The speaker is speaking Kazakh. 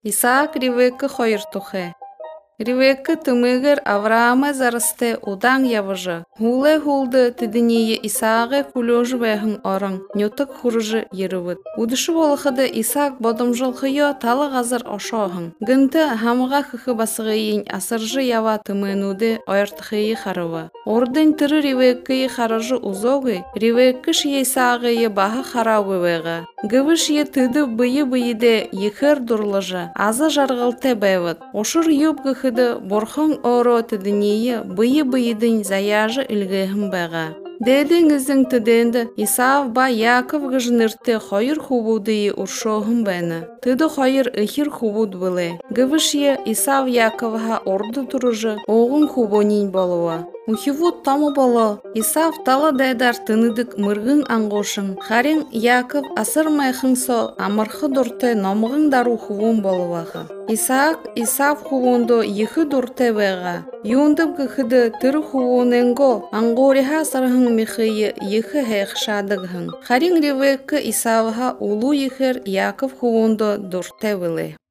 Исаак Ривекка хойыртухе. Ривекка тымыгыр Авраама зарысте удан явыжы. Хуле хулды тыдыние Исааға кулёжы бәхін орын, нютык хурыжы ерывыд. Удышы болықыды Исаак бодымжыл хыйо талы ғазыр ошоғын. Гынты хамыға хықы басығыйын асыржы ява тымынуды ойыртықыйы харывы. Ордын тыры Ривеккайы харыжы узоғы, Ривеккыш Исаагайы бағы харауы вэға. Гывыш е тыды быйы-быйыде ехыр дурлыжы, азы жарғылты бәвыд. Ошыр юбгы борхың оро тыдыние быйы-быйыдың заяжы үлгіхім бәға. Дәдіңіздің тыденді Исаав ба Яков ғыжынырты хойыр хубудыйы уршоғым бәні. Тыды хойыр ыхир хубуд былы. Гывышие Исаав Яковға орды тұрыжы оғын хубонин болуы. Ухивуд тамы болу, Исаав талы дайдар тыныдык мырғын аңғошын. Харин Яков асыр майхын со амырхы дұрты номығын дару хубун болуағы. Исаак Исаав хубунду ехы дұрты вэға. Юндып гыхыды тыры хубуненго аңғориха сарғын михыйы ехы хэхшадығын. Харин Ривекка Исаавға улу ехер Яков хубунду дұрты вылы.